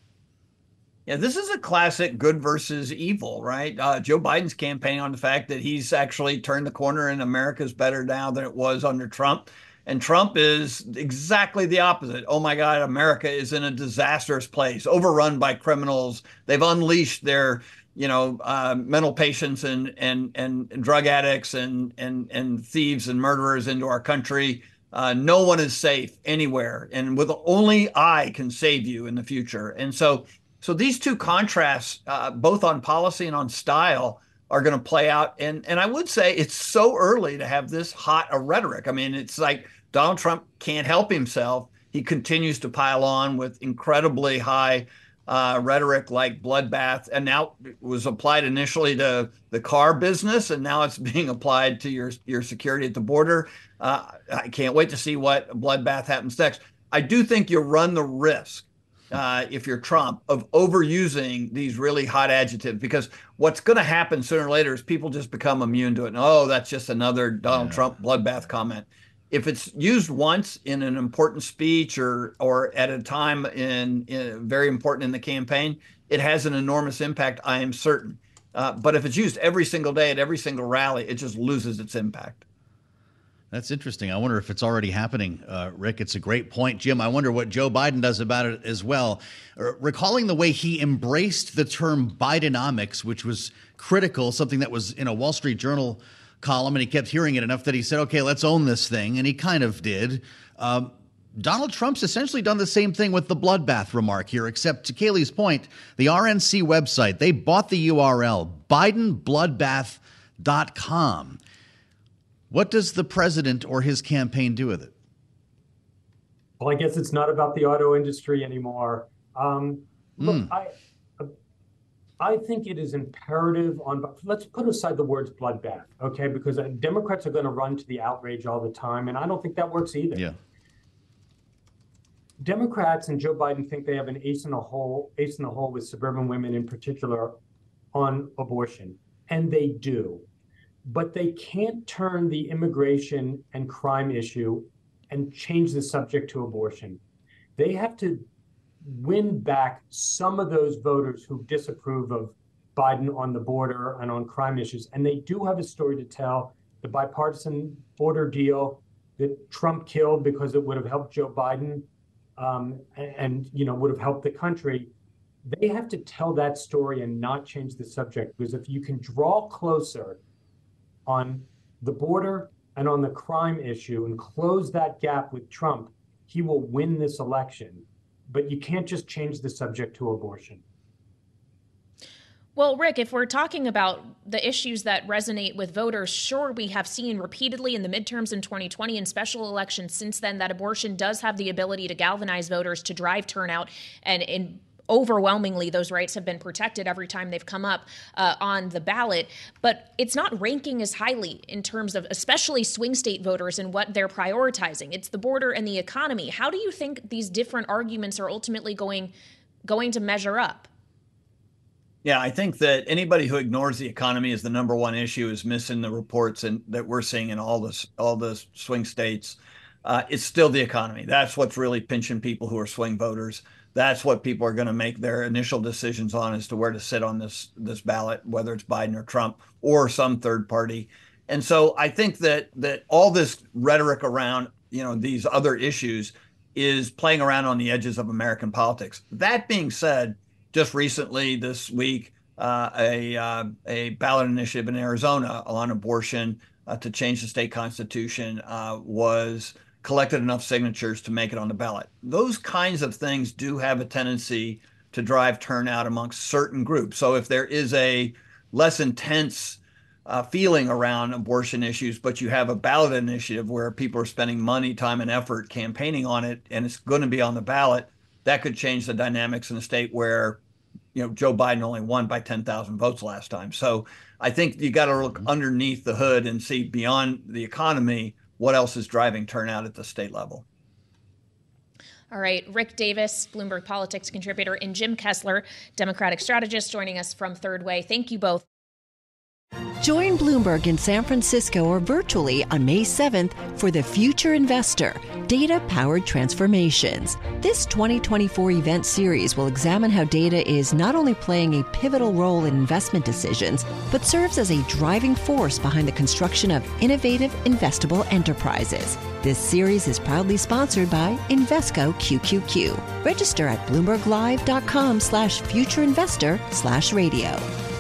Yeah, this is a classic good versus evil, right? Uh, Joe Biden's campaign on the fact that he's actually turned the corner and America's better now than it was under Trump. And Trump is exactly the opposite. Oh, my God, America is in a disastrous place, overrun by criminals. They've unleashed their, you know, uh, mental patients and, and, and drug addicts and, and, and thieves and murderers into our country. Uh, no one is safe anywhere. And with only I can save you in the future. And so so these two contrasts, uh, both on policy and on style, are going to play out. And, and I would say it's so early to have this hot a rhetoric. I mean, it's like Donald Trump can't help himself. He continues to pile on with incredibly high uh, rhetoric like bloodbath. And now it was applied initially to the car business, and now it's being applied to your, your security at the border. Uh, I can't wait to see what bloodbath happens next. I do think you run the risk, Uh, if you're Trump, of overusing these really hot adjectives, because what's going to happen sooner or later is people just become immune to it. And, oh, that's just another Donald yeah. Trump bloodbath comment. If it's used once in an important speech or or at a time in, in very important in the campaign, it has an enormous impact, I am certain. Uh, but if it's used every single day at every single rally, it just loses its impact. That's interesting. I wonder if it's already happening, uh, Rick. It's a great point. Jim, I wonder what Joe Biden does about it as well. Uh, recalling the way he embraced the term Bidenomics, which was critical, something that was in a Wall Street Journal column, and he kept hearing it enough that he said, okay, let's own this thing, and he kind of did. Um, Donald Trump's essentially done the same thing with the bloodbath remark here, except to Kayleigh's point, the R N C website, they bought the U R L, Biden Bloodbath dot com. What does the president or his campaign do with it? Well, I guess it's not about the auto industry anymore. Um, look, mm. I I think it is imperative on, let's put aside the words bloodbath, okay? Because Democrats are going to run to the outrage all the time, and I don't think that works either. Yeah. Democrats and Joe Biden think they have an ace in the hole, ace in the hole with suburban women in particular on abortion, and they do. But they can't turn the immigration and crime issue and change the subject to abortion. They have to win back some of those voters who disapprove of Biden on the border and on crime issues. And they do have a story to tell. The bipartisan border deal that Trump killed because it would have helped Joe Biden um, and, and, you know, would have helped the country. They have to tell that story and not change the subject, because if you can draw closer on the border and on the crime issue and close that gap with Trump, he will win this election. But you can't just change the subject to abortion. Well, Rick, if we're talking about the issues that resonate with voters, sure, we have seen repeatedly in the midterms in twenty twenty and special elections since then that abortion does have the ability to galvanize voters, to drive turnout, and in overwhelmingly, those rights have been protected every time they've come up uh, on the ballot. But it's not ranking as highly in terms of especially swing state voters and what they're prioritizing. It's the border and the economy. How do you think these different arguments are ultimately going going to measure up? Yeah, I think that anybody who ignores the economy as the number one issue is missing the reports and that we're seeing in all this all the swing states. Uh, it's still the economy. That's what's really pinching people who are swing voters. That's what people are going to make their initial decisions on, as to where to sit on this this ballot, whether it's Biden or Trump or some third party. And so I think that that all this rhetoric around, you know, these other issues is playing around on the edges of American politics. That being said, just recently this week, uh, a uh, a ballot initiative in Arizona on abortion uh, to change the state constitution uh, was collected enough signatures to make it on the ballot. Those kinds of things do have a tendency to drive turnout amongst certain groups. So if there is a less intense uh, feeling around abortion issues, but you have a ballot initiative where people are spending money, time, and effort campaigning on it, and it's going to be on the ballot, that could change the dynamics in a state where, you know, Joe Biden only won by ten thousand votes last time. So I think you got to look underneath the hood and see beyond the economy what else is driving turnout at the state level. All right, Rick Davis, Bloomberg Politics contributor, and Jim Kessler, Democratic strategist, joining us from Third Way. Thank you both. Join Bloomberg in San Francisco or virtually on May seventh for The Future Investor, Data-Powered Transformations. This twenty twenty-four event series will examine how data is not only playing a pivotal role in investment decisions, but serves as a driving force behind the construction of innovative, investable enterprises. This series is proudly sponsored by Invesco Q Q Q. Register at bloomberglive.com slash futureinvestor slash radio.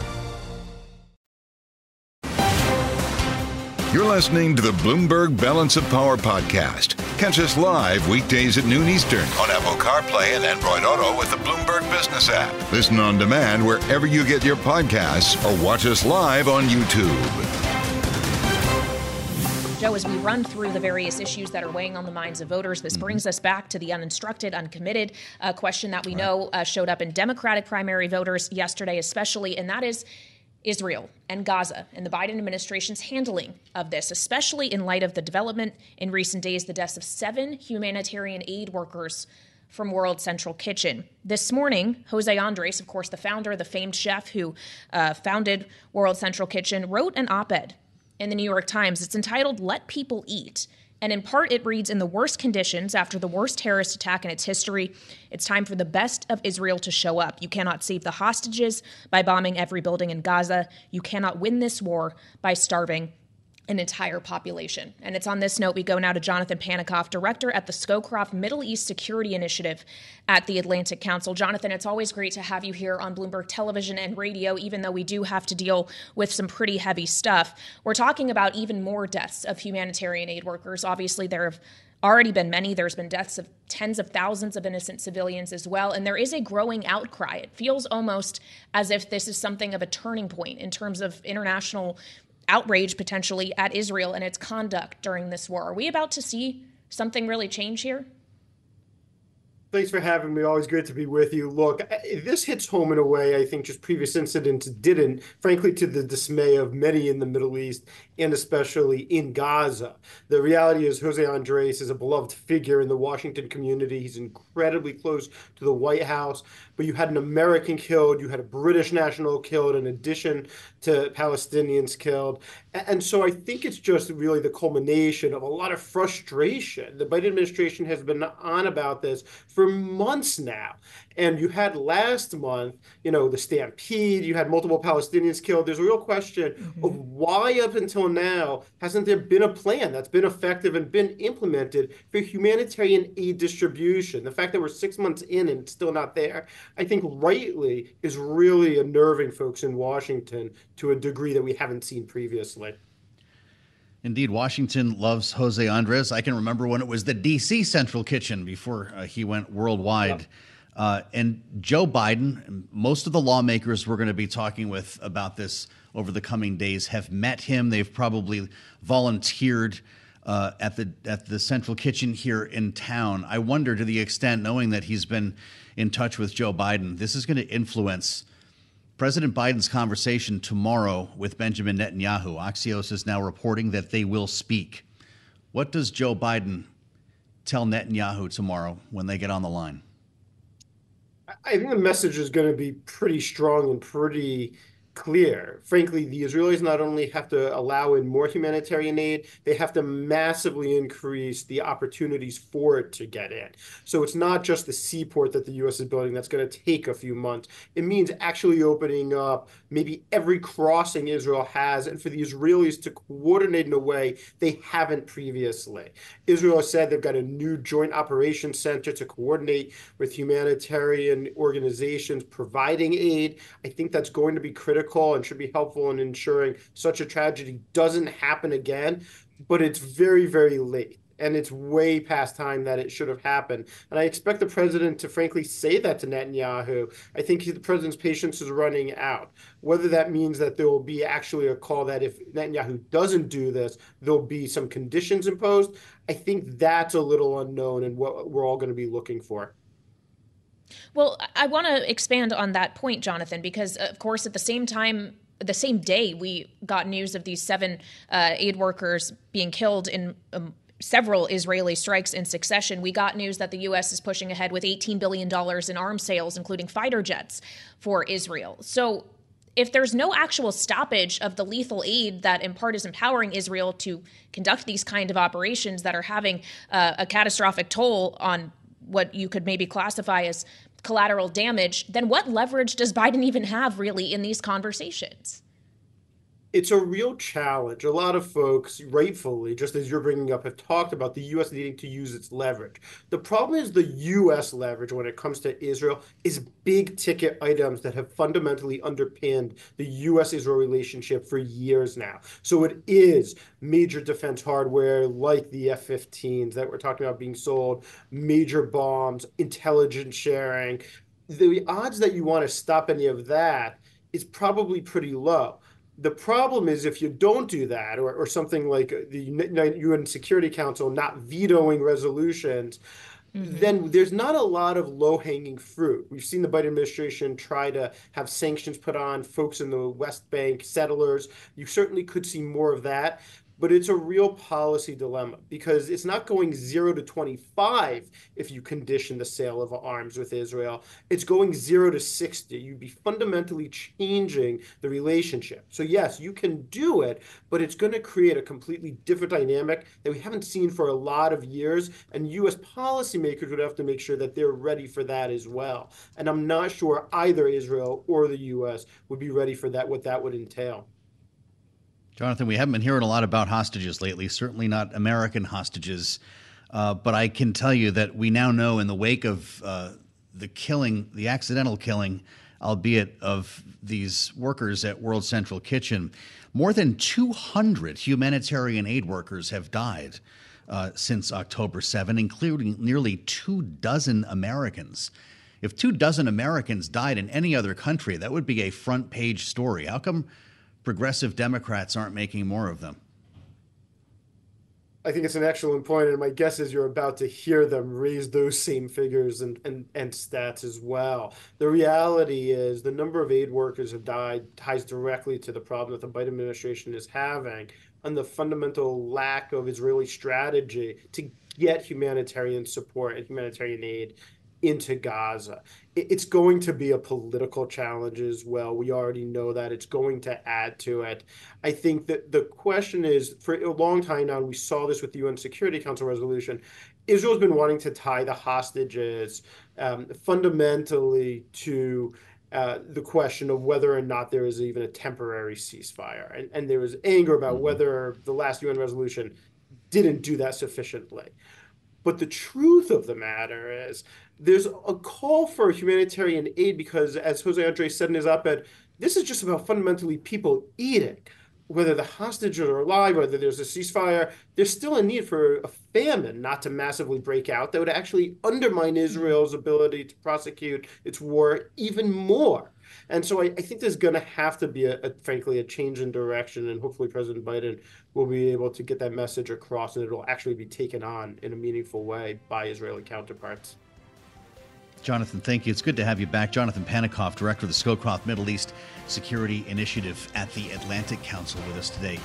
You're listening to the Bloomberg Balance of Power podcast. Catch us live weekdays at noon Eastern on Apple CarPlay and Android Auto with the Bloomberg Business app. Listen on demand wherever you get your podcasts or watch us live on YouTube. Joe, as we run through the various issues that are weighing on the minds of voters, this brings us back to the uninstructed, uncommitted uh, question that we know uh, showed up in Democratic primary voters yesterday especially, and that is Israel and Gaza and the Biden administration's handling of this, especially in light of the development in recent days, the deaths of seven humanitarian aid workers from World Central Kitchen. This morning, Jose Andres, of course, the founder, the famed chef who uh, founded World Central Kitchen, wrote an op-ed in the New York Times. It's entitled, "Let People Eat." And in part, it reads, in the worst conditions, after the worst terrorist attack in its history, it's time for the best of Israel to show up. You cannot save the hostages by bombing every building in Gaza. You cannot win this war by starving an entire population. And it's on this note we go now to Jonathan Panikoff, director at the Scowcroft Middle East Security Initiative at the Atlantic Council. Jonathan, it's always great to have you here on Bloomberg Television and Radio, even though we do have to deal with some pretty heavy stuff. We're talking about even more deaths of humanitarian aid workers. Obviously, there have already been many. There's been deaths of tens of thousands of innocent civilians as well. And there is a growing outcry. It feels almost as if this is something of a turning point in terms of international outrage potentially at Israel and its conduct during this war. Are we about to see something really change here? Thanks for having me. Always good to be with you. Look, this hits home in a way I think just previous incidents didn't, frankly, to the dismay of many in the Middle East and especially in Gaza. The reality is Jose Andres is a beloved figure in the Washington community. He's incredibly close to the White House, but you had an American killed, you had a British national killed in addition to Palestinians killed. And so I think it's just really the culmination of a lot of frustration. The Biden administration has been on about this for for months now. And you had last month, you know, the stampede, you had multiple Palestinians killed. There's a real question mm-hmm. of why up until now hasn't there been a plan that's been effective and been implemented for humanitarian aid distribution? The fact that we're six months in and it's still not there, I think rightly is really unnerving folks in Washington to a degree that we haven't seen previously. Indeed, Washington loves Jose Andres. I can remember when it was the D C Central Kitchen before uh, he went worldwide. Yep. Uh, and Joe Biden, most of the lawmakers we're going to be talking with about this over the coming days have met him. They've probably volunteered uh, at the at the Central Kitchen here in town. I wonder, to the extent, knowing that he's been in touch with Joe Biden, this is going to influence President Biden's conversation tomorrow with Benjamin Netanyahu. Axios is now reporting that they will speak. What does Joe Biden tell Netanyahu tomorrow when they get on the line? I think the message is going to be pretty strong and pretty clear. Frankly, the Israelis not only have to allow in more humanitarian aid, they have to massively increase the opportunities for it to get in. So it's not just the seaport that the U S is building that's going to take a few months. It means actually opening up maybe every crossing Israel has, and for the Israelis to coordinate in a way they haven't previously. Israel has said they've got a new joint operations center to coordinate with humanitarian organizations providing aid. I think that's going to be critical and should be helpful in ensuring such a tragedy doesn't happen again. But it's very, very late. And it's way past time that it should have happened. And I expect the president to frankly say that to Netanyahu. I think the president's patience is running out. Whether that means that there will be actually a call that if Netanyahu doesn't do this, there'll be some conditions imposed. I think that's a little unknown and what we're all going to be looking for. Well, I want to expand on that point, Jonathan, because, of course, at the same time, the same day we got news of these seven uh, aid workers being killed in um, several Israeli strikes in succession, we got news that the U S is pushing ahead with eighteen billion dollars in arms sales, including fighter jets for Israel. So if there's no actual stoppage of the lethal aid that in part is empowering Israel to conduct these kind of operations that are having uh, a catastrophic toll on what you could maybe classify as collateral damage, then what leverage does Biden even have really in these conversations? It's a real challenge. A lot of folks, rightfully, just as you're bringing up, have talked about the U S needing to use its leverage. The problem is the U S leverage when it comes to Israel is big ticket items that have fundamentally underpinned the U S-Israel relationship for years now. So it is major defense hardware like the F fifteens that we're talking about being sold, major bombs, intelligence sharing. The odds that you want to stop any of that is probably pretty low. The problem is if you don't do that, or, or something like the U N Security Council not vetoing resolutions, mm-hmm. then there's not a lot of low-hanging fruit. We've seen the Biden administration try to have sanctions put on folks in the West Bank, settlers. You certainly could see more of that. But it's a real policy dilemma because it's not going zero to twenty-five if you condition the sale of arms with Israel. It's going zero to sixty. You'd be fundamentally changing the relationship. So yes, you can do it, but it's going to create a completely different dynamic that we haven't seen for a lot of years. And U S policymakers would have to make sure that they're ready for that as well. And I'm not sure either Israel or the U S would be ready for that, what that would entail. Jonathan, we haven't been hearing a lot about hostages lately, certainly not American hostages. Uh, but I can tell you that we now know in the wake of uh, the killing, the accidental killing, albeit of these workers at World Central Kitchen, more than two hundred humanitarian aid workers have died uh, since October seventh, including nearly two dozen Americans. If two dozen Americans died in any other country, that would be a front page story. How come progressive Democrats aren't making more of them? I think it's an excellent point, and my guess is you're about to hear them raise those same figures and, and, and stats as well. The reality is the number of aid workers who died ties directly to the problem that the Biden administration is having and the fundamental lack of Israeli strategy to get humanitarian support and humanitarian aid into Gaza. It's going to be a political challenge as well. We already know that. It's going to add to it. I think that the question is, for a long time now, and we saw this with the U N Security Council resolution, Israel's been wanting to tie the hostages um, fundamentally to uh, the question of whether or not there is even a temporary ceasefire. And, and there was anger about whether the last U N resolution didn't do that sufficiently. But the truth of the matter is there's a call for humanitarian aid because, as Jose Andres said in his op-ed, this is just about fundamentally people eating. Whether the hostages are alive, whether there's a ceasefire, there's still a need for a famine not to massively break out that would actually undermine Israel's ability to prosecute its war even more. And so I, I think there's going to have to be, a, a, frankly, a change in direction, and hopefully President Biden will be able to get that message across, and it will actually be taken on in a meaningful way by Israeli counterparts. Jonathan, thank you. It's good to have you back. Jonathan Panikoff, Director of the Scowcroft Middle East Security Initiative at the Atlantic Council, with us today.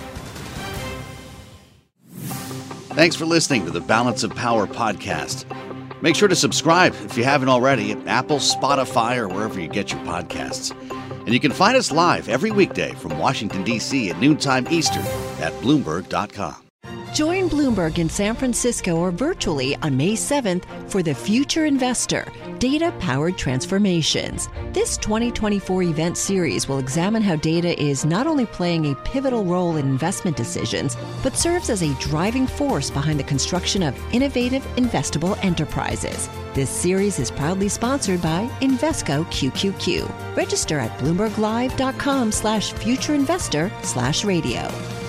Thanks for listening to the Balance of Power podcast. Make sure to subscribe if you haven't already at Apple, Spotify, or wherever you get your podcasts. And you can find us live every weekday from Washington, D C at noontime Eastern at Bloomberg dot com. Join Bloomberg in San Francisco or virtually on May seventh for The Future Investor, Data-Powered Transformations. This twenty twenty-four event series will examine how data is not only playing a pivotal role in investment decisions, but serves as a driving force behind the construction of innovative, investable enterprises. This series is proudly sponsored by Invesco Q Q Q. Register at bloomberg live dot com slash future investor slash radio.